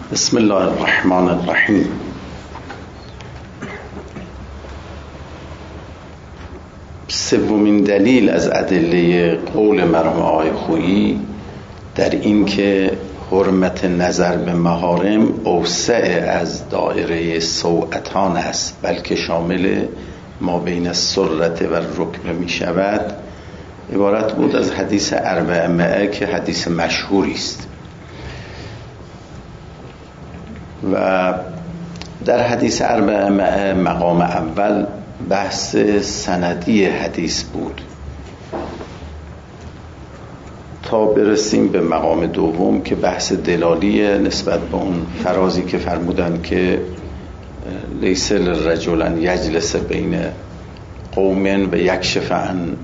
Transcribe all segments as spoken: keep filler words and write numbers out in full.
بسم الله الرحمن الرحیم. سومین دلیل از ادله قول مرحوم آقای خویی در این که حرمت نظر به محارم اوسع از دایره سوءتان است، بلکه شامل ما بین السرة و الرکبه می شود، عبارت بود از حدیث اربعمائه که حدیث مشهوری است. و در حدیث اربعمائه مقام اول بحث سندی حدیث بود تا برسیم به مقام دوم که بحث دلالی نسبت به اون فرازی که فرمودن که لیس للرجل ان یجلس بین قوم و یکشف عن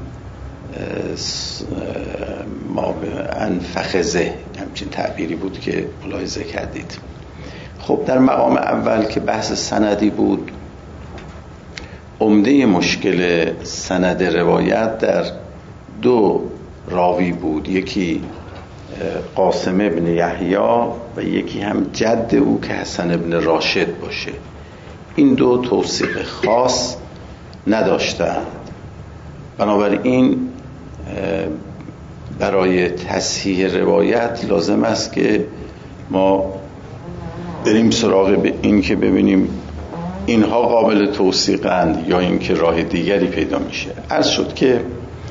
عن فخذه، همچین تعبیری بود که ملاحظه کردید. خب در مقام اول که بحث سندی بود، عمده مشکل سند روایت در دو راوی بود، یکی قاسم ابن یحیی و یکی هم جد او که حسن ابن راشد باشه. این دو توثیق خاص نداشتند، بنابراین برای تصحیح روایت لازم است که ما بریم سراغ این که ببینیم اینها قابل توثیقند یا اینکه راه دیگری پیدا میشه. عرض شد که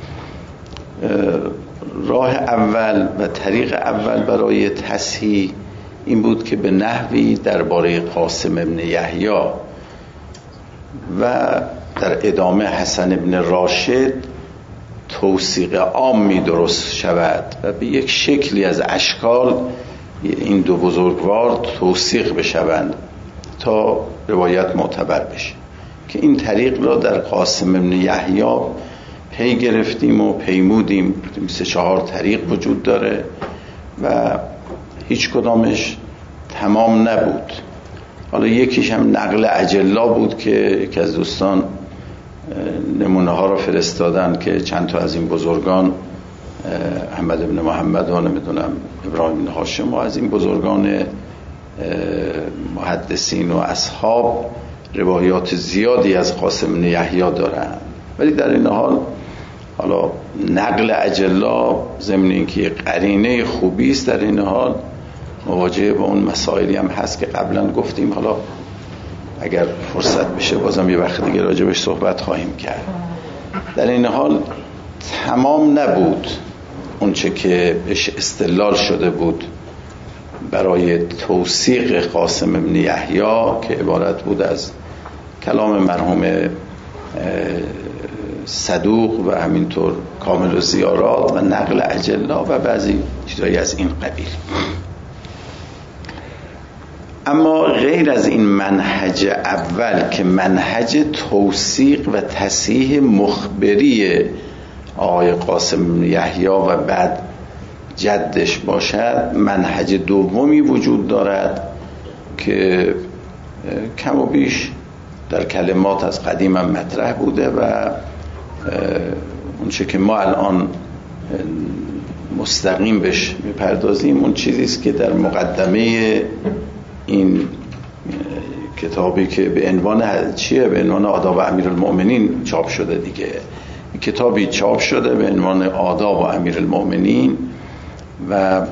راه اول و طریق اول برای تصحیح این بود که به نحوی درباره قاسم ابن یحیی و در ادامه حسن ابن راشد توثیق عامی درست شود و به یک شکلی از اشکال این دو بزرگوار توثیق بشوند تا روایت معتبر بشه، که این طریق را در قاسم ابن یحیی پی گرفتیم و پیمودیم. سه چهار طریق وجود داره و هیچ کدامش تمام نبود. حالا یکیش هم نقل اجلا بود که یکی از دوستان نمونه ها را فرستادن که چند تا از این بزرگان، احمد ابن محمد و نمیدونم ابراهیم بن هاشم و از این بزرگان محدثین و اصحاب روایات زیادی از قاسم بن یحیی دارن، ولی در این حال حالا نقل اجلا ضمن اینکه قرینه خوبی است، در این حال مواجهه با اون مسائلی هم هست که قبلا گفتیم. حالا اگر فرصت بشه بازم یه وقت دیگه راجبش صحبت خواهیم کرد. در این حال تمام نبود اون چه که بهش استدلال شده بود برای توثیق قاسم ابن یحیی که عبارت بود از کلام مرحوم صدوق و همینطور کامل و زیارات و نقل اجلا و بعضی چیزایی از این قبیل. اما غیر از این منهج اول که منهج توثیق و تصحیح مخبری آقای قاسم بن یحیی و بعد جدش باشد، منهج دومی وجود دارد که کم و بیش در کلمات از قدیم هم مطرح بوده و اون چه که ما الان مستقیم بهش میپردازیم اون چیزیست که در مقدمه این کتابی که به عنوان چیه به عنوان آداب امیرالمؤمنین چاپ شده دیگه، کتابی چاپ شده به عنوان آداب امیرالمؤمنین و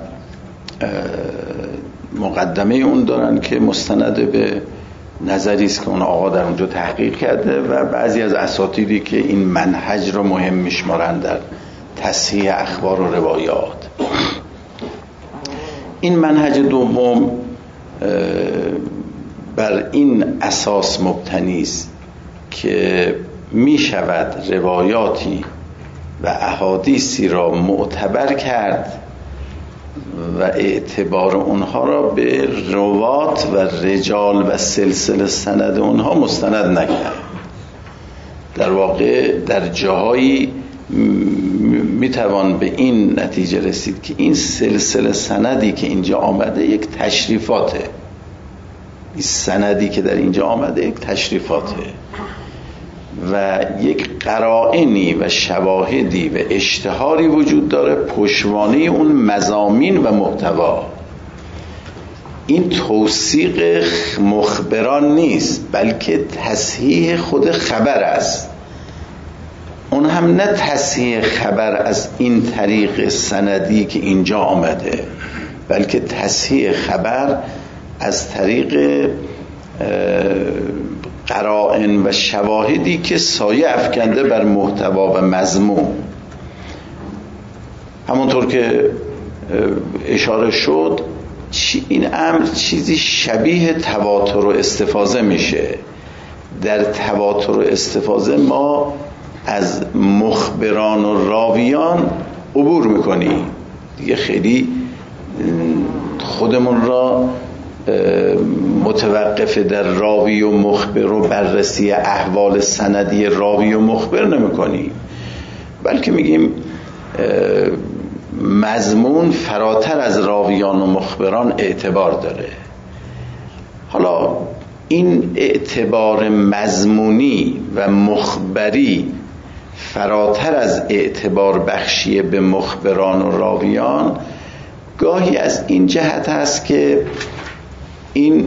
مقدمه اون دارن که مستند به نظری است که اون آقا در اونجا تحقیق کرده و بعضی از اساتیدی که این منهج رو مهم میشمارن در تصحیح اخبار و روایات. این منهج دوم بر این اساس مبتنی است که می شود روایاتی و احادیثی را معتبر کرد و اعتبار اونها را به روات و رجال و سلسله سند اونها مستند نکرد. در واقع در جاهایی میتوان به این نتیجه رسید که این سلسله سندی که اینجا آمده یک تشریفاته، این سندی که در اینجا آمده یک تشریفاته و یک قرائنی و شواهدی و اشتهاری وجود داره پشتوانه اون مضامین و محتوا. این توثیق مخبران نیست، بلکه تصحیح خود خبر است. اون هم نه تصحیح خبر از این طریق سندی که اینجا آمده، بلکه تصحیح خبر از طریق قرائن و شواهدی که سایه افکنده بر محتوا و مضمون. همونطور که اشاره شد این امر چیزی شبیه تواتر و استفاضه میشه. در تواتر و استفاضه ما از مخبران و راویان عبور میکنیم دیگه، خیلی خودمون را متوقف در راوی و مخبر و بررسی احوال سندی راوی و مخبر نمیکنیم، بلکه میگیم مضمون فراتر از راویان و مخبران اعتبار داره. حالا این اعتبار مضمونی و مخبری فراتر از اعتبار بخشی به مخبران و راویان گاهی از این جهت است که این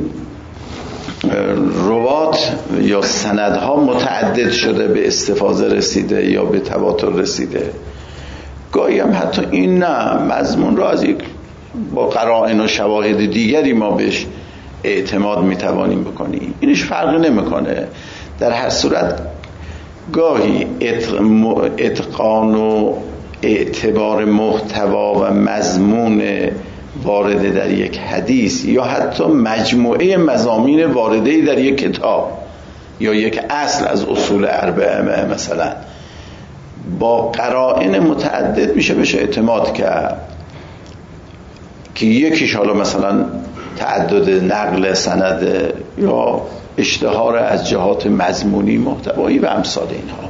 روات یا سندها متعدد شده، به استفاضه رسیده یا به تواتر رسیده. گاهی هم حتی این نه، مضمون را از یک با قرائن و شواهد دیگری ما بهش اعتماد میتوانیم بکنیم، اینش فرق نمیکنه. در هر صورت گاهی اتقان و اعتبار محتوا و مضمون وارده در یک حدیث یا حتی مجموعه مضامین وارده در یک کتاب یا یک اصل از اصول اربعه مثلا با قرائن متعدد میشه بشه اعتماد کرد که یکیش حالا مثلا تعدد نقل سند یا اشتهار از جهات مضمونی محتوایی و امثال اینها.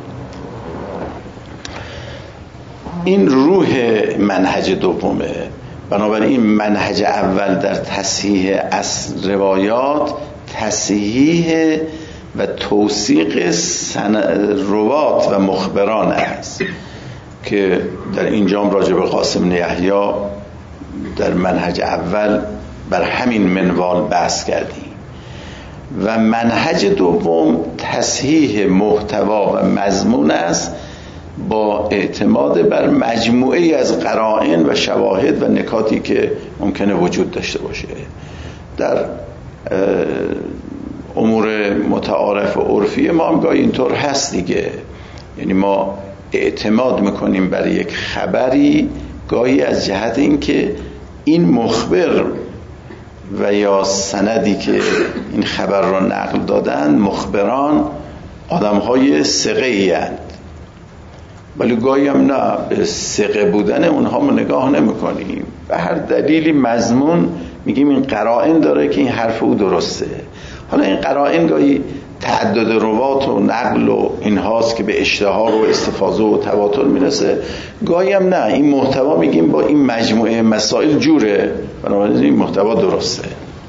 این روح منهج دومه. بنابراین منهج اول در تصحیح اصل روایات تصحیح و توثیق روات و مخبران است که در اینجام راجع به قاسم بن یحیی در منهج اول بر همین منوال بحث کردیم. و منهج دوم تصحیح محتوا و مضمون است با اعتماد بر مجموعه از قرائن و شواهد و نکاتی که ممکنه وجود داشته باشه. در امور متعارف و عرفی ما هم گاهی اینطور هست دیگه، یعنی ما اعتماد میکنیم بر یک خبری گاهی از جهت این که این مخبر و یا سندی که این خبر را نقل دادن مخبران آدم‌های ثقه‌ای اند، ولی گاهی هم نه، به ثقه بودن اونها ما نگاه نمی‌کنیم، به هر دلیلی مضمون میگیم این قرائن داره که این حرف او درسته. حالا این قرائن گاهی تعدد روات و نقل و این هاست که به اشتهار و استفاضه و تواتر میرسه، گاهی هم نه، این محتوا میگیم با این مجموعه مسائل جوره، بنابراین این محتوا درسته.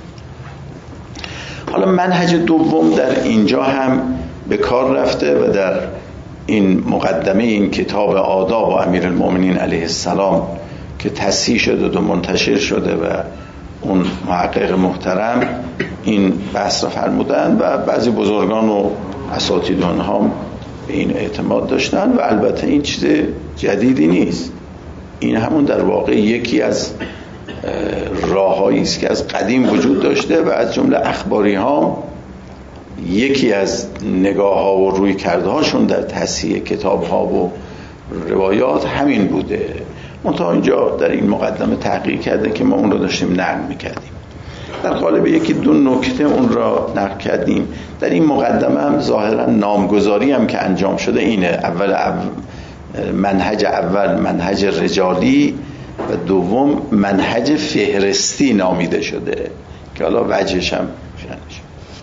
حالا منهج دوم در اینجا هم به کار رفته و در این مقدمه این کتاب آداب و امیرالمؤمنین علیه السلام که تصحیح شده و منتشر شده و اون محقق محترم این بحث را فرمودن و بعضی بزرگان و اساتید اونها به این اعتماد داشتن و البته این چیز جدیدی نیست، این همون در واقع یکی از راه‌هایی است که از قدیم وجود داشته و از جمله اخباری ها یکی از نگاه ها و روی کرده هاشون در تصحیح کتاب ها و روایات همین بوده. منتها اینجا در این مقدمه تحقیق کرده که ما اون رو داشتیم نقل میکردیم، در قالب یکی دو نکته اون را نقل کردیم. در این مقدمه هم ظاهرا نامگذاری هم که انجام شده اینه، اول, اول منهج اول منهج رجالی و دوم منهج فهرستی نامیده شده که حالا وجهش هم شنش.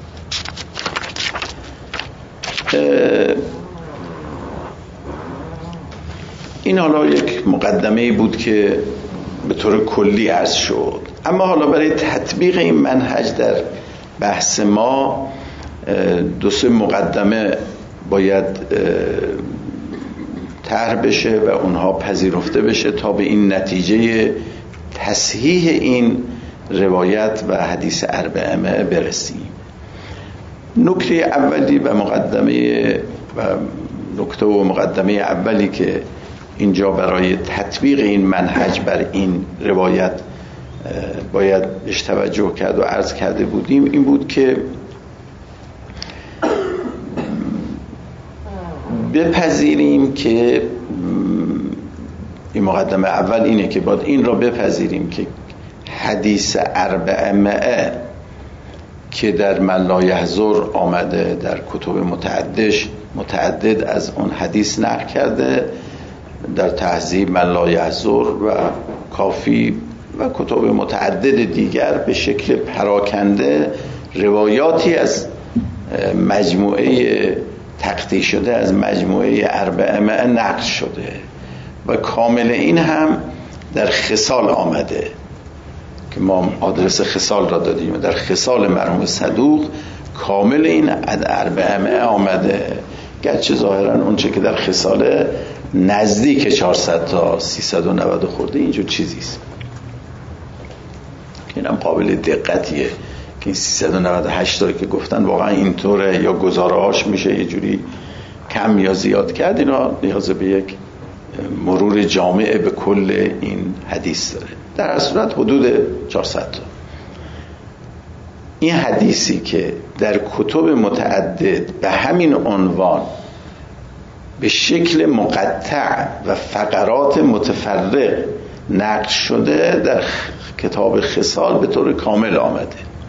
این حالا یک مقدمه بود که به طور کلی عرض شد، اما حالا برای تطبیق این منهج در بحث ما دو سه مقدمه باید طرح بشه و اونها پذیرفته بشه تا به این نتیجه تصحیح این روایت و حدیث اربعمائه برسیم. نکته اولی و مقدمه و نکته و مقدمه اولی که اینجا برای تطبیق این منهج بر این روایت باید بهش توجه کرد و عرض کرده بودیم این بود که بپذیریم که این مقدمه اول اینه که باید این را بپذیریم که حدیث اربعمائه که در من لا یحضر آمده در کتب متعدد متعدد از اون حدیث نقل کرده، در تهذیب من لا یحضر و کافی و کتب متعدد دیگر به شکل پراکنده روایاتی از مجموعه تقطیع شده از مجموعه اربعمائه نقل شده و کامل این هم در خصال آمده که ما آدرس خصال را دادیم. در خصال مرحوم صدوق کامل این اربعمائه آمده، گرچه ظاهرا اون چه که در خصاله نزدیک چهارصد تا سیصد و نود خورده اینجور چیزیست. اینم قابل دقتیه که این سیصد و نود و هشت تا که گفتن واقعا اینطوره یا گزاره‌هاش میشه یه جوری کم یا زیاد کرد، اینا نیاز به یک مرور جامع به کل این حدیث داره. در صورت حدود چهارصد تا. این حدیثی که در کتب متعدد به همین عنوان به شکل مقطع و فقرات متفرق نقل شده در کتاب خصال به طور کامل آمده.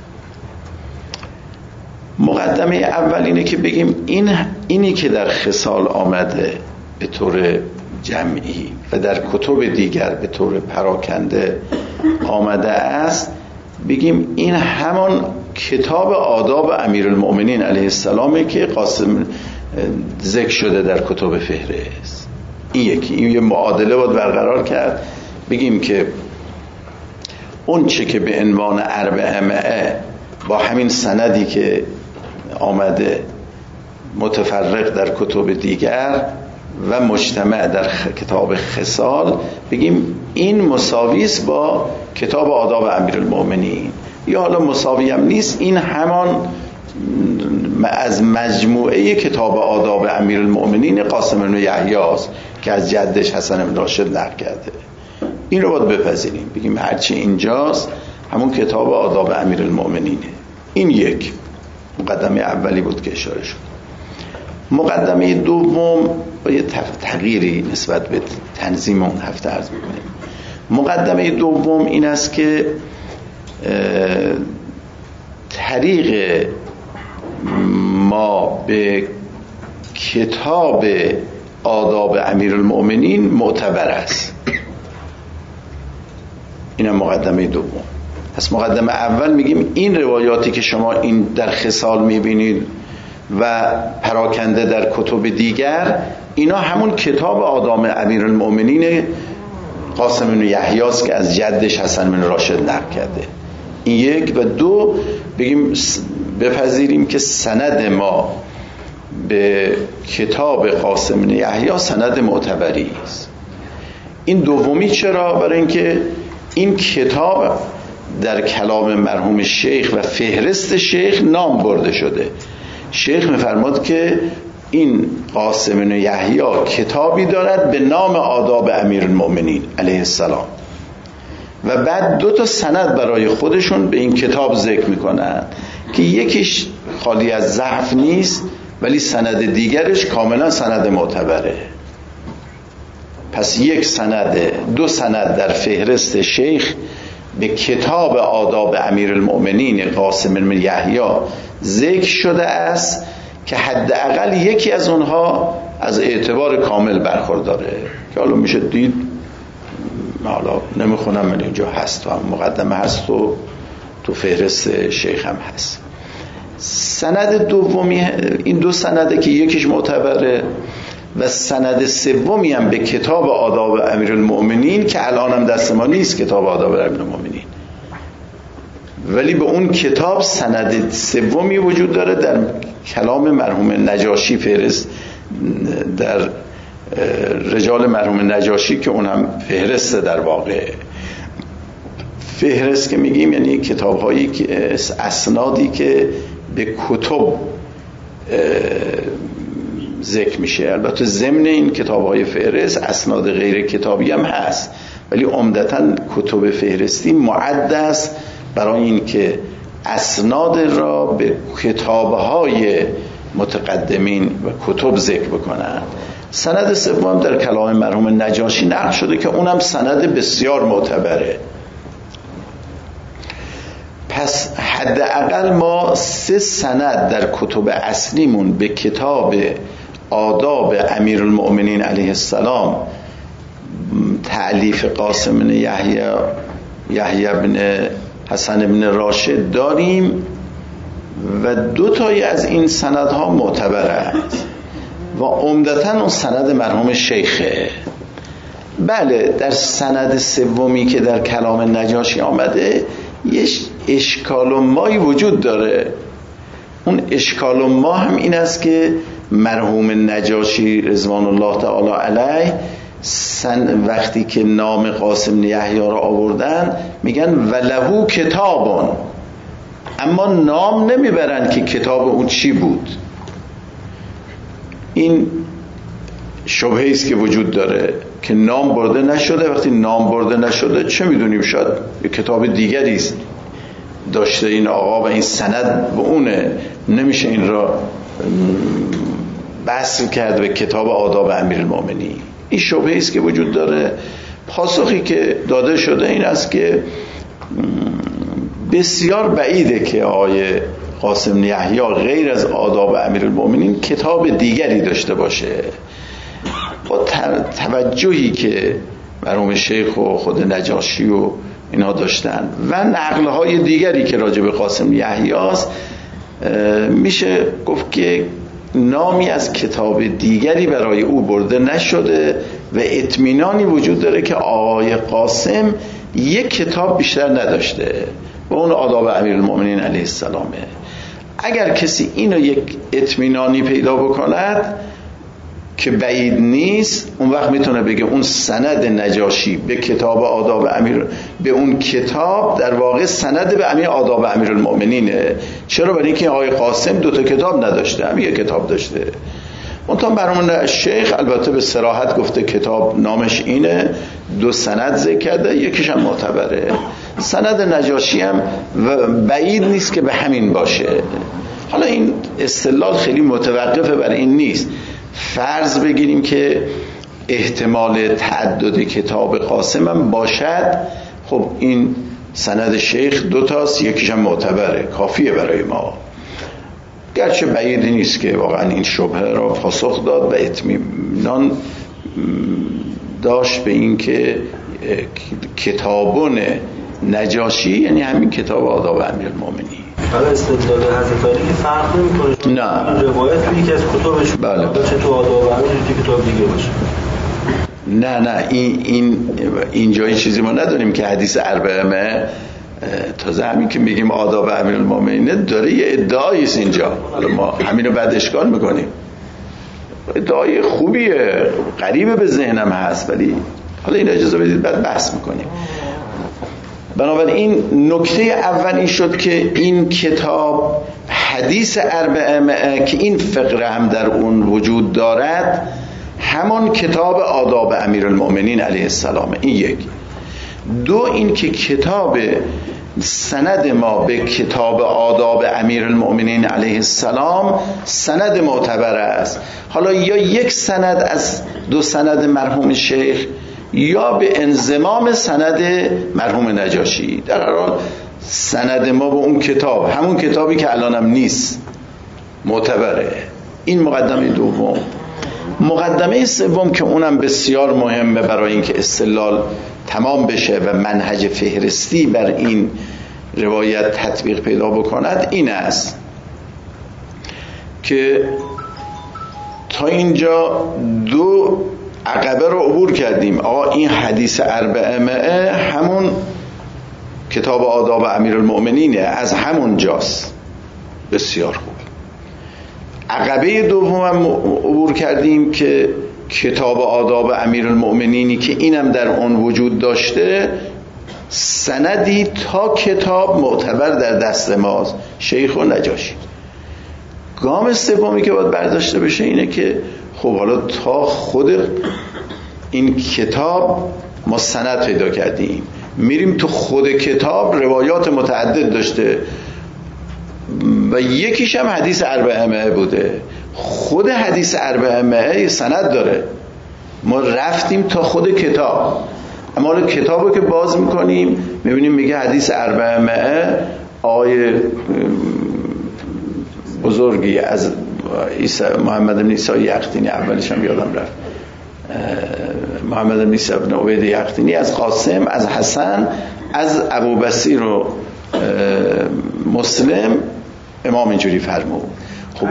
مقدمه اول اینه که بگیم این اینی که در خصال آمده به طور جمعی و در کتب دیگر به طور پراکنده آمده است، بگیم این همان کتاب آداب امیرالمؤمنین علیه السلامه که قاسم ذکر شده در کتب فهرست. این یکی، این یه معادله باید برقرار کرد، بگیم که اون چه که به عنوان اربعمائه با همین سندی که آمده متفرق در کتب دیگر و مجتمع در کتاب خصال، بگیم این مساوی است با کتاب آداب امیرالمؤمنین، یا حالا مساوی هم نیست، این همان از مجموعه کتاب آداب امیرالمؤمنین قاسم بن یحیی است که از جدش حسن بن راشد نقل کرده. این رو باید بپذیریم، بگیم هرچی اینجاست همون کتاب آداب امیرالمؤمنینه. این یک مقدمه اولی بود که اشاره شد. مقدمه دوم با یه تغییری نسبت به تنظیم اون هفته عرض می‌کنیم. مقدمه دوم این است که طریق ما به کتاب آداب امیرالمؤمنین معتبر است. اینم مقدمه دوم. پس مقدمه اول میگیم این روایاتی که شما این در خصال میبینید و پراکنده در کتب دیگر، اینا همون کتاب آداب امیرالمؤمنین قاسم بن یحیی است که از جدش حسن بن راشد نقل کرده. این یک. و دو، بگیم بپذیریم که سند ما به کتاب قاسم بن یحیی سند معتبری است. این دومی چرا؟ برای اینکه این کتاب در کلام مرحوم شیخ و فهرست شیخ نام برده شده. شیخ می‌فرماد که این قاسم بن یحیی کتابی دارد به نام آداب امیرالمؤمنین علیه السلام، و بعد دو تا سند برای خودشون به این کتاب ذکر میکنن که یکیش خالی از ضعف نیست ولی سند دیگرش کاملا سند معتبره. پس یک سند، دو سند در فهرست شیخ به کتاب آداب امیرالمؤمنین قاسم بن یحیی ذکر شده است که حداقل یکی از اونها از اعتبار کامل برخورداره، که حالا میشه دید، حالا نمیخونم، من اینجا هست، تو هم مقدمه هست و تو فهرست شیخ هم هست. سند دومی، این دو سنده که یکیش معتبره و سند سومی هم به کتاب آداب امیرالمؤمنین که الان هم دست ما نیست کتاب آداب امیرالمؤمنین، ولی به اون کتاب سند سومی وجود داره در کلام مرحوم نجاشی، فهرست در رجال مرحوم نجاشی که اون هم فهرسته در واقع. فهرست که میگیم یعنی کتاب هایی که اسنادی که به کتب ذکر میشه. البته ضمن این کتاب های فهرست اسناد غیر کتابی هم هست، ولی عمدتاً کتب فهرستی معد است برای این که اسناد را به کتاب های متقدمین و کتب ذکر بکنند. سند سوم در کلام مرحوم نجاشی نقل شده که اونم سند بسیار معتبره. پس حداقل ما سه سند در کتب اصلیمون به کتاب آداب امیرالمؤمنین علیه السلام تألیف قاسم بن یحیی یحیی بن حسن بن راشد داریم و دو تایی از این سندها معتبر است و عمدتاً اون سند مرحوم شیخه. بله در سند سومی که در کلام نجاشی آمده یه اشکال و مایی وجود داره. اون اشکال و ما هم این است که مرحوم نجاشی رضوان الله تعالی علیه سن وقتی که نام قاسم یحیی را آوردن میگن ولهو کتابون، اما نام نمیبرن که کتاب اون چی بود. این شبهه است که وجود داره که نام برده نشده. وقتی نام برده نشده چه میدونیم، شاید یه کتاب دیگری است داشته این آقا و این سند به اونه، نمیشه این را بحث کرد به کتاب آداب امیرالمؤمنین. این شبهه است که وجود داره. پاسخی که داده شده این است که بسیار بعیده که آقای قاسم یحیی غیر از آداب امیرالمؤمنین کتاب دیگری داشته باشه. با توجهی که مرحوم شیخ و خود نجاشی و اینا داشتن و نقل‌های دیگری که راجع به قاسم یحیی است، میشه گفت که نامی از کتاب دیگری برای او برده نشده و اطمینانی وجود داره که آقای قاسم یک کتاب بیشتر نداشته و اون آداب امیرالمؤمنین علیه السلامه. اگر کسی اینو یک اطمینانی پیدا بکند که بعید نیست، اون وقت میتونه بگه اون سند نجاشی به کتاب آداب امیر، به اون کتاب در واقع سند به امیر آداب امیرالمؤمنینه. چرا؟ برای اینکه آقای قاسم دو تا کتاب نداشته، هم یک کتاب داشته. منتها برامون شیخ البته به صراحت گفته کتاب نامش اینه، دو سند ذکر کرده، یکیش هم معتبره. سند نجاشی هم بعید نیست که به همین باشه. حالا این استدلال خیلی متوقفه برای این نیست. فرض بگیریم که احتمال تعدد کتاب قاسم هم باشد، خب این سند شیخ دوتاست، یکیش هم معتبره، کافیه برای ما. گرچه بعیدی نیست که واقعا این شبهه را پاسخ داد و اطمینان داشت به این که کتابون نجاشی یعنی همین کتاب آداب امیرالمؤمنین. حالا استدلال حضرت علی که فرق نمی‌کنه. نه. روایت تو یکی از کتابش بله. چه تو آداب امیرالمؤمنین تو کتاب دیگه باشه. نه نه این این اینجایی چیزی ما نداریم که حدیث اربعه تازه همین که میگیم آداب امیرالمؤمنین داره یه ادعایی است اینجا. حالا ما همین رو بعد اشکال میکنیم. ادعای خوبیه، قریب به ذهنم هست، ولی حالا این اجازه بدید بعد بحث میکنیم. بنابراین نکته اول این شد که این کتاب حدیث اربعه که این فقره هم در اون وجود دارد همان کتاب آداب امیرالمؤمنین علیه السلام. این یک. دو، این که کتاب سند ما به کتاب آداب امیرالمؤمنین علیه السلام سند معتبر است. حالا یا یک سند از دو سند مرحوم شیخ یا به انضمام سند مرحوم نجاشی، در هر حال سند ما به اون کتاب، همون کتابی که الانم نیست، معتبره. این مقدمه دوم. مقدمه سوم که اونم بسیار مهمه برای اینکه استدلال تمام بشه و منهج فهرستی بر این روایت تطبیق پیدا بکند، این است که تا اینجا دو عقبه رو عبور کردیم. آقا این حدیث اربعه همون کتاب آداب امیرالمؤمنینه، از همون جاست. بسیار خوب. عقبه دوم هم عبور کردیم که کتاب آداب امیرالمؤمنینی که اینم در اون وجود داشته سندی تا کتاب معتبر در دست ماست، شیخ و نجاشی. گام سومی که باید برداشته بشه اینه که خب حالا تا خود این کتاب ما سند پیدا کردیم، میریم تو خود کتاب روایات متعدد داشته و یکیش هم حدیث اربعمائه بوده. خود حدیث اربعمائه سند داره، ما رفتیم تا خود کتاب، اما کتابو که باز میکنیم میبینیم میگه حدیث اربعمائه آقای بزرگی از عیسی محمد بن عیسی یختینی، اولش هم یادم رفت، محمد بن عیسی بن عبید یختینی، از قاسم، از حسن، از ابو بصیر و مسلم امام اینجوری فرمود. خب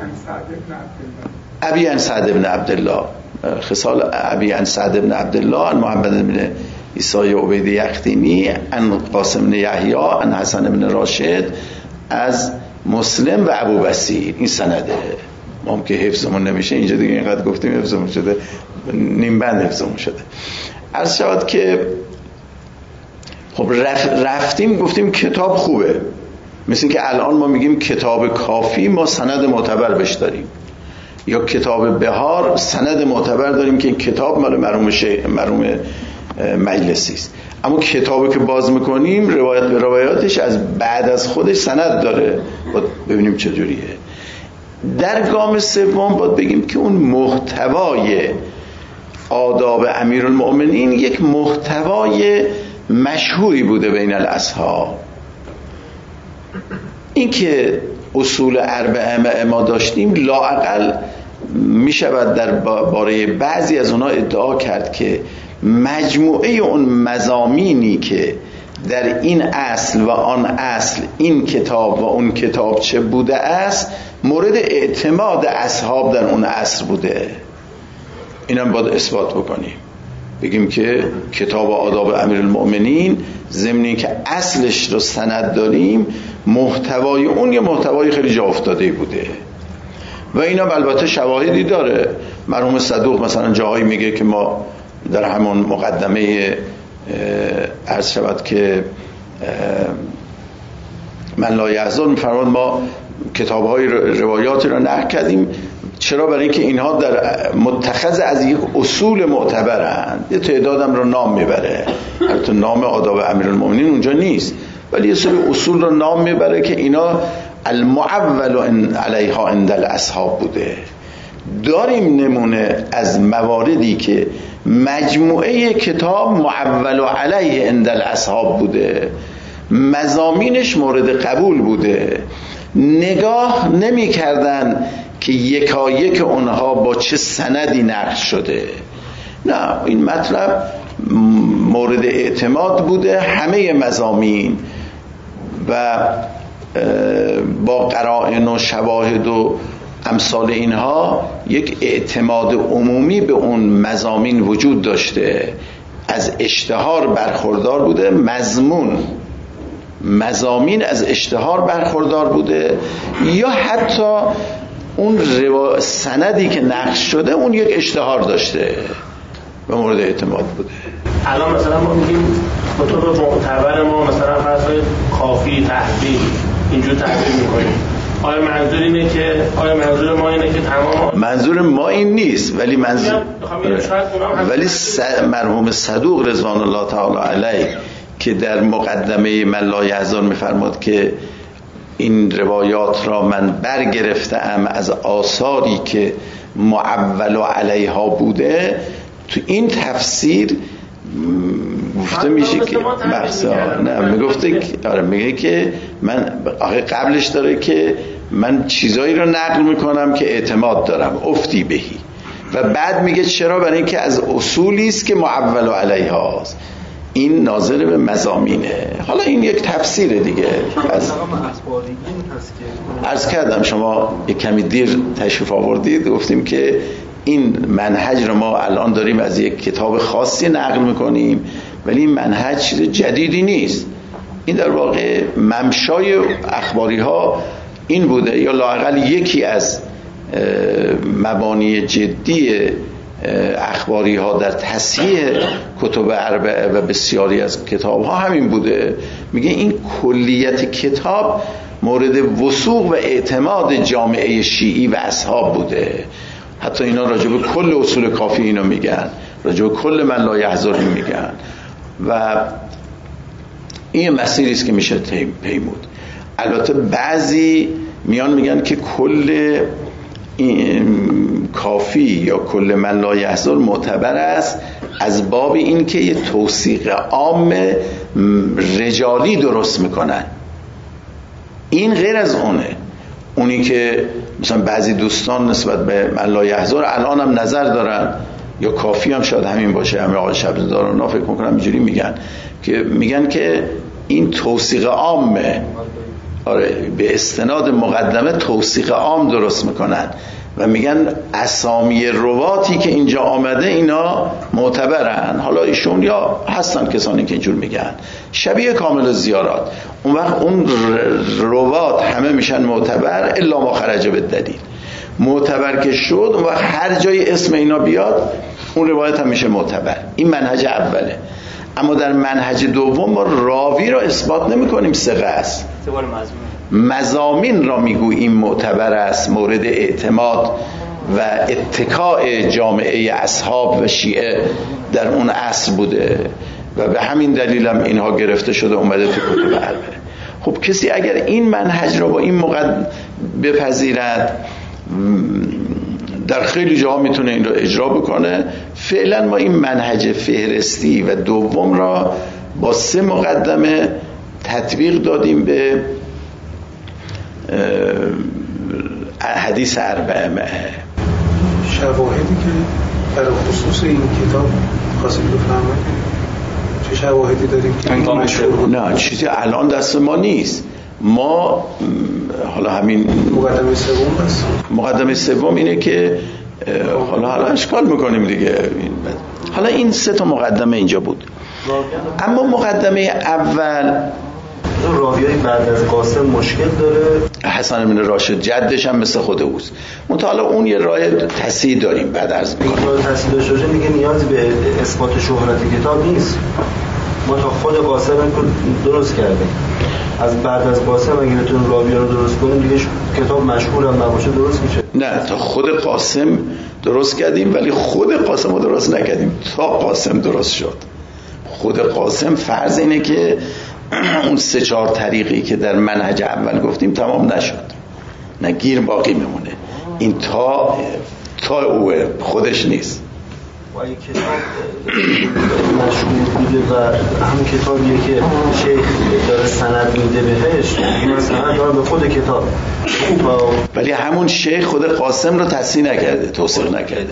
ابی عن سعد بن عبدالله، خصال ابی عن سعد بن عبدالله عن محمد بن عیسی عبید یختینی عن قاسم بن یحیی عن حسن بن راشد از مسلم و ابو بصیر. این سنده. ما هم که حفظمون نمیشه اینجا دیگه، اینقدر گفتیم حفظمون شده، نیم بند حفظمون شده. عرض شود که خب رف رفتیم گفتیم کتاب خوبه، مثل که الان ما میگیم کتاب کافی ما سند معتبر بش داریم، یا کتاب بهار سند معتبر داریم که این کتاب مال مرحوم مرحوم مجلسی است. اما کتابی که باز میکنیم روایت به روایاتش از بعد از خودش سند داره، باید ببینیم چجوریه. در گام سوم باید بگیم که اون محتوای آداب امیرالمؤمنین یک محتوای مشهوری بوده بین الاصحاب. این که اصول اربعه ما داشتیم لااقل می شود در باره بعضی از اونها ادعا کرد که مجموعه اون مضامینی که در این اصل و آن اصل، این کتاب و اون کتاب چه بوده است، مورد اعتماد اصحاب در اون اصل بوده. اینم باید اثبات بکنیم، بگیم که کتاب آداب امیرالمؤمنین ضمن که اصلش رو سند داریم، محتوای اون یه محتوای خیلی جا افتاده بوده و اینا البته شواهدی داره. مرحوم صدوق مثلا جاهایی میگه که ما در همون مقدمه عرض شود که من لا یحزن میفرماد ما کتاب‌های روایاتی را نقل کردیم. چرا؟ برای اینکه اینها در متخذ از یک اصول معتبرند. یه تعدادم رو نام میبره، البته نام آداب امیرالمؤمنین اونجا نیست، ولی یه سری اصول رو نام میبره که اینا المعول علیها عند الاصحاب بوده. داریم نمونه از مواردی که مجموعه کتاب معول علیه عند الاصحاب بوده، مضامینش مورد قبول بوده، نگاه نمی کردن که یکایک اونها با چه سندی نقل شده. نه، این مطلب مورد اعتماد بوده، همه مضامین و با قرائن و شواهد و امثال اینها یک اعتماد عمومی به اون مضامین وجود داشته، از اشتهار برخوردار بوده، مضمون مضامین از اشتهار برخوردار بوده، یا حتی اون روا... سندی که نقش شده اون یک اشتهار داشته و مورد اعتماد بوده. الان مثلا ما میگیم کتب معتبر ما مثلا فرض کنید کافی، تحویل، اینجور تعبیر میکنیم. آیا منظور اینه که آیا منظور ما اینه که تمام منظور ما این نیست، ولی منظور ولی س... مرحوم صدوق رضوان الله تعالی علیه که در مقدمه من لا یحزن میفرماد که این روایات را من برگرفتم از آثاری که معول علیها بوده، تو این تفسیر گفته میشه که بحث نه میگفته آره میگه که من آخه قبلش داره که من چیزایی رو نقل میکنم که اعتماد دارم، افتی بهی، و بعد میگه چرا؟ برای اینکه از اصولی است که معول علیها است. این ناظر به مضامینه. حالا این یک تفسیر دیگه. از عرض کردم شما یک کمی دیر تشریف آوردید، گفتیم که این منهج رو ما الان داریم از یک کتاب خاصی نقل میکنیم، ولی این منهج چیز جدیدی نیست. این در واقع ممشای اخباری ها این بوده، یا لااقل یکی از مبانی جدی اخباری ها در تصحیح کتب اربعه و بسیاری از کتاب ها همین بوده. میگه این کلیت کتاب مورد وثوق و اعتماد جامعه شیعی و اصحاب بوده. حتی اینا راجع به کل اصول کافی اینو میگن، راجع به کل من لا یحضرنی میگن و این مسیری است که میشه پیمود. البته بعضی میان میگن که کل کافی یا کل من لا یحضر معتبر است از باب این که یه توثیق عام رجالی درست میکنن. این غیر از اونه. اونی که مثلا بعضی دوستان نسبت به من لا یحضر الان هم نظر دارن، یا کافی هم شاید همین باشه، همین آقای شبزداران فکر میکنم اینجوری میگن که میگن که این توثیق عامه، آره به استناد مقدمه توثیق عام درست میکنن و میگن اسامی رواتی که اینجا آمده اینا معتبرن. حالا ایشون یا هستن کسانی که اینجور میگن شبیه کامل زیارات، اون وقت اون روات همه میشن معتبر الا ما خرج بالدلیل. معتبر که شد اون وقت هر جای اسم اینا بیاد اون روایت هم میشه معتبر. این منهج اوله. اما در منهج دوم ما راوی را اثبات نمی کنیم ثقه است، مضامین را میگوییم معتبر است، مورد اعتماد و اتکاء جامعه اصحاب و شیعه در اون عصر بوده و به همین دلیل هم اینها گرفته شده اومده تو کتب اربعه. خب کسی اگر این منهج را با این مقدمه بپذیرد در خیلی جاها میتونه این رو اجرا بکنه. فعلا ما این منهج فهرستی و دوم را با سه مقدمه تطبیق دادیم به حدیث اربعه. شواهدی که در خصوص این کتاب خواستید بفرمایید، چه شواهدی داریم که این مشهور؟ نه چیزی الان دست ما نیست. ما حالا همین مقدمه سوم بس. مقدمه سوم اینه که حالا حالا اشکال میکنیم دیگه. حالا این سه تا مقدمه اینجا بود. اما مقدمه اول راویای بعد از قاسم مشکل داره. حسن بن راشد جدش هم مثل خود اوست. منتها اون یه راه تصحیح داریم بعد عرض میکنم. این راه تصحیح داشته باشه میگه نیازی به اثبات شهرت کتاب نیست. ما تا خود قاسم هم درست کردیم. از بعد از قاسم اگه بتونیم راوی‌ها رو درست کنیم دیگه کتاب مشهور هم نباشه درست میشه. نه تا خود قاسم درست کردیم ولی خود قاسم رو درست نکردیم تا قاسم درست شد. خود قاسم فرض اینه که اون سه چهار طریقی که در منهج اول گفتیم تمام نشد، نه گیر باقی میمونه. این تا تا اوه خودش نیست. و این کتاب مشهور بوده و همون کتابیه که شیخ داره سند میده بهش، این سند داره به خود کتاب، ولی همون شیخ خود قاسم رو تصحیح نکرده، توثیق نکرده.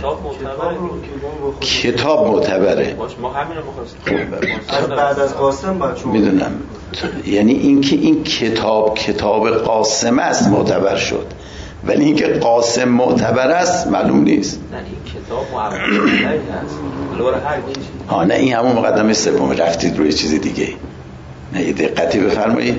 کتاب معتبره. ما همین رو می‌خواستیم بعد از قاسم بچه‌ها میدونم. یعنی اینکه این کتاب کتاب قاسم است معتبر شد، ولی اینکه قاسم معتبر است معلوم نیست. نه این کتاب معتبر است. لور هر چیزی. ها نه این همون مقدمه سوم رفتید روی چیز دیگه. نه یه دقتی بفرمایید.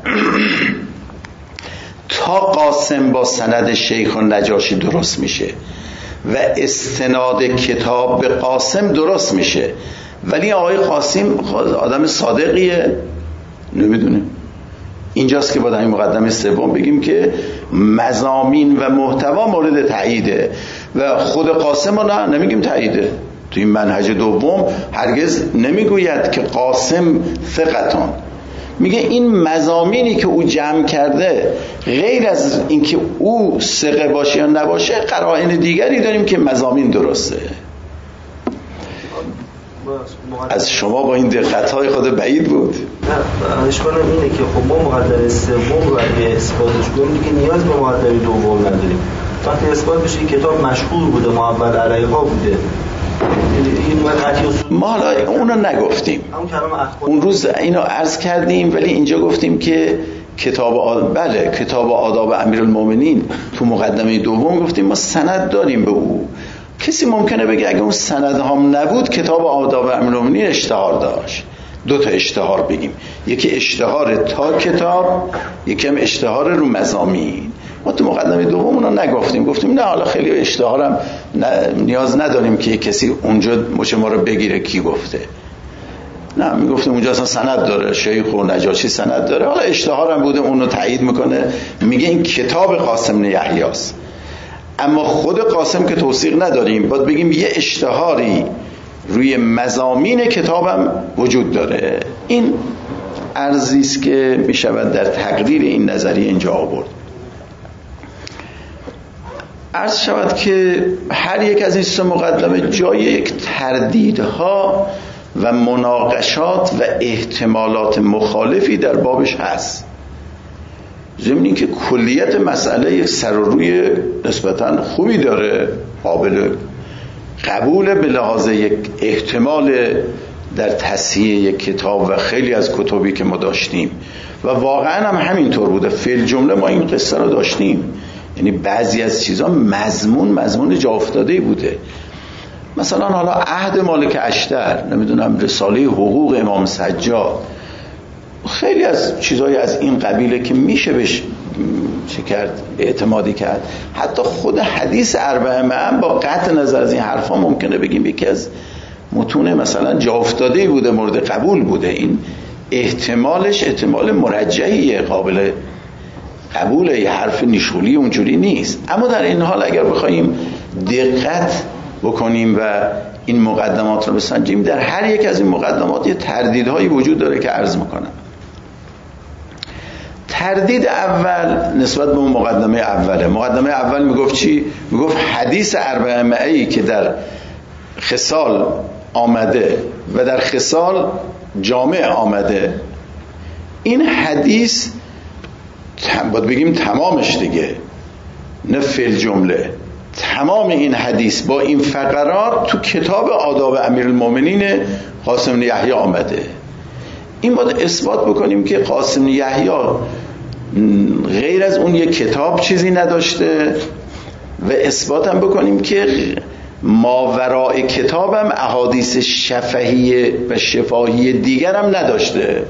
تا قاسم با سند شیخ نجاشی درست میشه و استناد کتاب به قاسم درست میشه، ولی آقای قاسم آدم صادقیه نمیدونه. اینجاست که باید این مقدمه سوم بگیم که مضامین و محتوا مورد تاییده و خود قاسم رو نه نمیگیم تاییده. تو این منهج دوم هرگز نمیگوید که قاسم ثقتون، میگه این مضامینی که او جمع کرده غیر از اینکه او ثقه باشه یا نباشه قرائن دیگری داریم که مضامین درسته. از شما با این دقت‌های خود بعید بود. نه اشکال اینه که خب ما مقدمه سوم رو اگه اثباتش کنیم دیگه نیاز به مقدمه دوم نداریم. وقتی اثبات بشه کتاب مشهور بوده، معول علیها بوده، ما حالا اونو نگفتیم، اون روز اینو عرض کردیم، ولی اینجا گفتیم که کتاب آد... بله کتاب آداب امیرالمومنین تو مقدمه دوم گفتیم ما سند داریم به او. کسی ممکنه بگه اگه اون سند هم نبود کتاب آداب امیرالمومنین اشتهار داشت، دو تا اشتهار بگیم، یکی اشتهار تا کتاب، یکی هم اشتهار رو مضامین. ما تو مقدمه دوم اونو نگفتیم، گفتیم نه حالا خیلی اشتهارم نیاز نداریم که کسی اونجا مچ ما رو بگیره کی گفته، نه میگفتیم اونجا اصلا سند داره، شیخ و نجاشی سند داره، حالا اشتهارم بوده اونو تایید میکنه، میگه این کتاب قاسم بن یحیی است. اما خود قاسم که توثیق نداریم، باید بگیم یه اشتهاری روی مضامین کتابم وجود داره. این عرضی است که میشود در تقریر این نظریه اینجا آورد. عرض شود که هر یک از این سه مقدمه جای یک تردیدها و مناقشات و احتمالات مخالفی در بابش هست، ضمن اینکه کلیت مسئله یک سر و روی نسبتاً خوبی داره، قابل قبول به لحاظ یک احتمال در تصحیح یک کتاب و خیلی از کتابی که ما داشتیم و واقعا هم همینطور بوده. فی جمله ما این قصه رو داشتیم، یعنی بعضی از چیزا مضمون مضمون جا افتاده بوده. مثلا حالا عهد مالک اشتر، نمیدونم رساله حقوق امام سجاد، خیلی از چیزای از این قبیله که میشه بهش چه کرد اعتمادی کرد. حتی خود حدیث اربعه هم با قطع نظر از این حرفا ممکنه بگیم یکی از متون مثلا جا افتاده بوده، مورد قبول بوده. این احتمالش احتمال مرجحیه، قابل قبوله، یه حرف نشولی اونجوری نیست. اما در این حال اگر بخوایم دقت بکنیم و این مقدمات رو بسنجیم، در هر یک از این مقدمات یه تردیدهایی وجود داره که عرض میکنم. تردید اول نسبت به اون مقدمه اوله. مقدمه اول میگفت چی؟ میگفت حدیث اربعه که در خصال آمده و در خصال جامع آمده، این حدیث باید بگیم تمامش دیگه، نه فی الجمله، تمام این حدیث با این فقرات تو کتاب آداب امیرالمومنین قاسم بن یحیی آمده. این باید اثبات بکنیم که قاسم بن یحیی غیر از اون یک کتاب چیزی نداشته و اثبات هم بکنیم که ماوراء کتابم احادیث شفهی و شفاهی دیگر هم نداشته.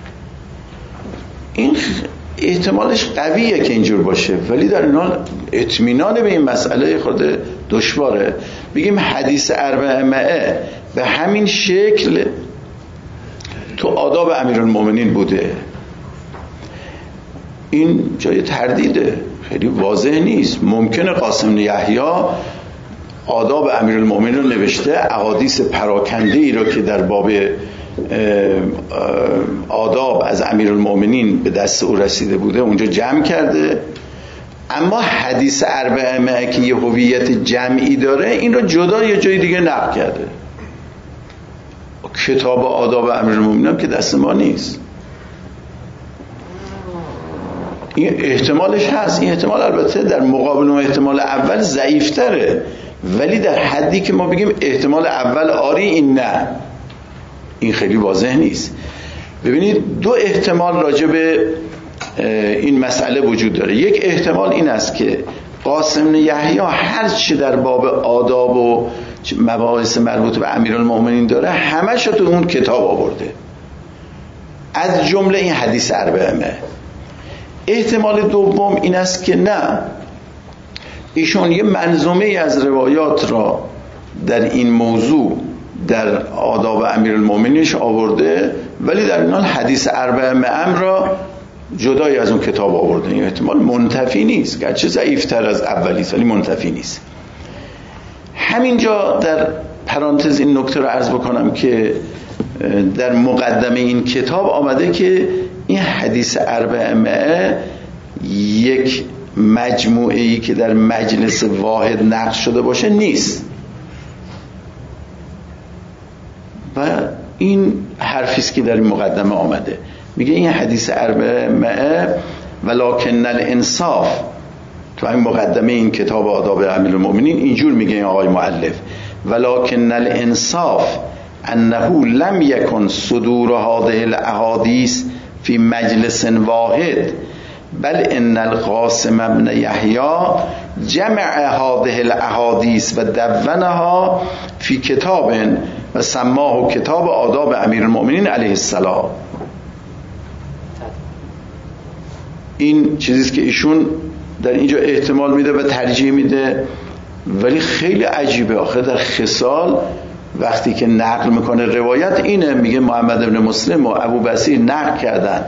این احتمالش قویه که اینجور باشه، ولی در این حال اطمینان به این مسئله خود دشواره. بگیم حدیث اربعه به همین شکل تو آداب امیرالمومنین بوده، این جای تردیده، خیلی واضح نیست. ممکنه قاسم بن یحیی آداب امیرالمومنین رو نوشته، احادیث پراکنده ای رو که در باب آداب از امیرالمومنین به دست او رسیده بوده اونجا جمع کرده، اما حدیث اربعه که یه هویت جمعی داره این رو جدا یه جای دیگه نقل کرده. کتاب آداب امیرالمومنین که دست ما نیست. این احتمالش هست، این احتمال البته در مقابل اون احتمال اول ضعیفتره، ولی در حدی که ما بگیم احتمال اول آری این نه، این خیلی واضح نیست. ببینید دو احتمال راجع به این مسئله وجود داره. یک احتمال این است که قاسم بن یحیی هر چی در باب آداب و مباحث مربوط به امیرالمومنین داره همش رو تو اون کتاب آورده، از جمله این حدیث اربعه. احتمال دوم این است که نه، ایشون یه منظومه از روایات را در این موضوع در آداب امیرالمومنینش آورده، ولی در این حال حدیث اربعه ام را جدای از اون کتاب آورده. این احتمال منتفی نیست، گرچه ضعیفتر از اولی ولی منتفی نیست. همینجا در پرانتز این نکته رو عرض بکنم که در مقدمه این کتاب آمده که این حدیث اربعه یک مجموعه‌ای که در مجلس واحد نقل شده باشه نیست، و این حرفیست که در این مقدمه آمده. میگه این حدیث اربعه ولکن الانصاف، تو این مقدمه این کتاب آداب امیرالمومنین اینجور میگه این آقای مؤلف، ولکن الانصاف انه لم یکن صدور هذه الاحادیث فی مجلس واحد بل ان القاسم ابن یحیی جمع هذه الاحادیث و دونها فی کتاب و سماه کتاب آداب امیرالمؤمنین علیه السلام. این چیزیست که ایشون در اینجا احتمال میده و ترجیح میده، ولی خیلی عجیبه. آخه در خصال وقتی که نقل میکنه روایت اینه، میگه محمد بن مسلم و ابو بصیر نقل کردن،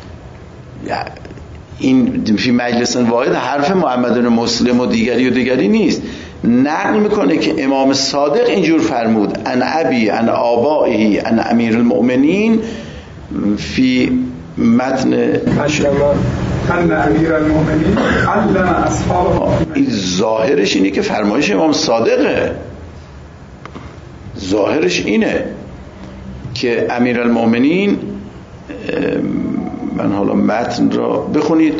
این فی مجلس واحد حرف محمد بن مسلم و دیگری و دیگری نیست، نقل میکنه که امام صادق اینجور فرمود ان ابی ان آبائه ان امیر المؤمنین فی متن ان امیر المؤمنین علم اصحابه. این ظاهرش اینه که فرمایش امام صادقه، ظاهرش اینه که امیر المؤمنین، من حالا متن را بخونید.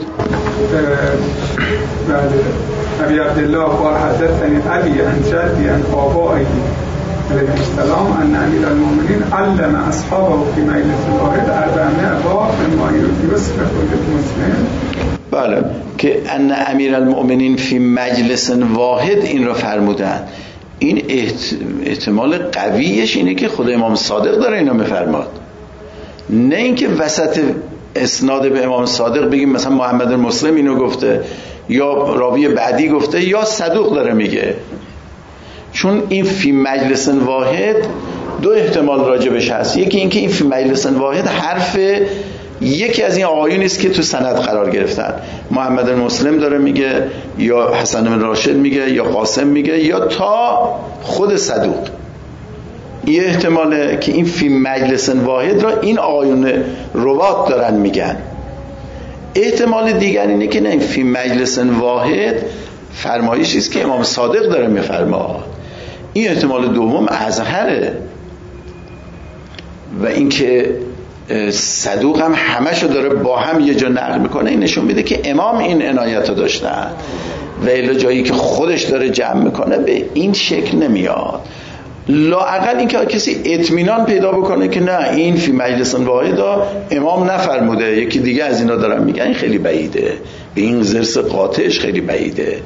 بله. ابی عبدالله قال حدثني ابي عن جدي عن آبائه علیه السلام ان امیر المؤمنین علم اصحابه فی مجلس واحد اربعمائة باب مما یوسف مسلم. بله، که ان امیر المؤمنین فی مجلس واحد این را فرمودن. این احتمال قویش اینه که خود امام صادق داره اینو میفرماد، نه اینکه وسط اسناد به امام صادق بگیم مثلا محمد مسلم اینو گفته یا راوی بعدی گفته یا صدوق داره میگه. چون این فی مجلس واحد دو احتمال راجبش هست. یکی اینکه این فی مجلس واحد حرف یکی از این آقایونی است که تو سند قرار گرفتن، محمد مسلم داره میگه یا حسن بن راشد میگه یا قاسم میگه یا تا خود صدوق. این احتماله که این فی مجلس واحد را این آقایون روات دارن میگن. احتمال دیگر اینه که نه، فی مجلس واحد فرمایشی است که امام صادق داره میفرماد. این احتمال دوم اظهره. و اینکه صدوق هم همشو داره با هم یه جا نقل میکنه، این نشون میده که امام این عنایت رو داشتن و الا جایی که خودش داره جمع میکنه به این شکل نمیاد. لااقل این که کسی اطمینان پیدا بکنه که نه، این فی مجلس واحد امام نفرموده، یکی دیگه از اینا دارن میگن، این خیلی بعیده، به این زرس قاطعش خیلی بعیده.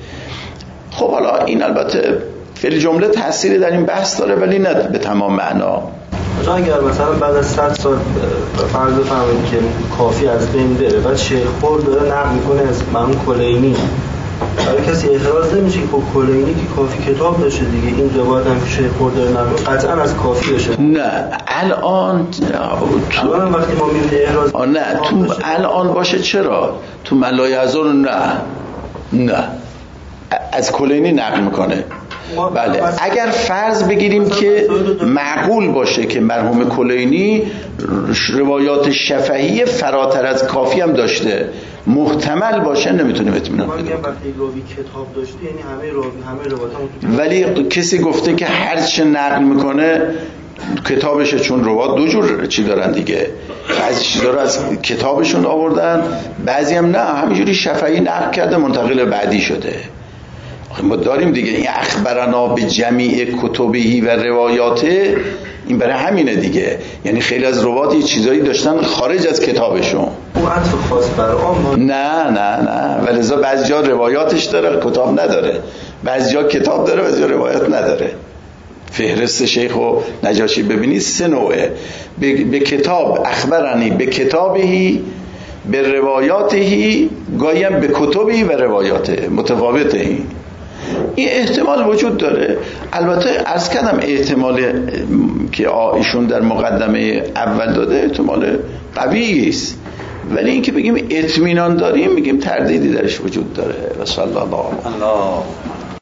خب حالا این البته فعل جمله تأثیری در این بحث داره، ولی نه به تمام معنا. اگر مثلا بعد از صد سال فرض بفرمایید که کافی از بین بره، بعد شیخ خور داره نقل میکنه از مرحوم کلینی، برای کسی اعتراض نمیشه که خب کلینی که کافی کتاب داشته دیگه، این روایت هم که شیخ خور داره نقل قطعا از کافی داشته. نه الان تو الان وقتی ما میبینیم اعتراض نه تو الان باشه، چرا تو ملایعذر نه نه از کلینی نقل میکنه. بله، اگر فرض بگیریم که معقول باشه که مرحوم کلینی روایات شفهی فراتر از کافی هم داشته، محتمل باشه، نمیتونیم اطمینان پیدا کنیم. وقتی راوی کتاب داشته یعنی همه راوی همه روایات. ولی کسی گفته که هر چه نقل میکنه کتابشه، چون روات دو جور چی دارن دیگه، بعضی چیزا رو از کتابشون آوردن، بعضی هم نه، همینجوری شفهی نقل کرده منتقل بعدی شده. ما داریم دیگه این اخبرنا به جمیع کتبهی و روایاته، این برای همینه دیگه، یعنی خیلی از روات یه چیزایی داشتن خارج از کتابشون. اون عطف خاص بر عام نه نه نه ولذا بعضی جا روایاتش داره کتاب نداره، بعضی جا کتاب داره بعضی جا روایات نداره. فهرست شیخ و نجاشی ببینید سه نوعه، به, به کتاب اخبرنی به کتابهی، به روایاتهی، گاهی هم به کتبی و روایاته متفاوتهی. این احتمال وجود داره. البته عرض کردم احتمال که ایشون در مقدمه اول داده احتمال قوی است، ولی اینکه بگیم اطمینان داریم، میگیم تردیدی درش وجود داره. و صلی الله علیه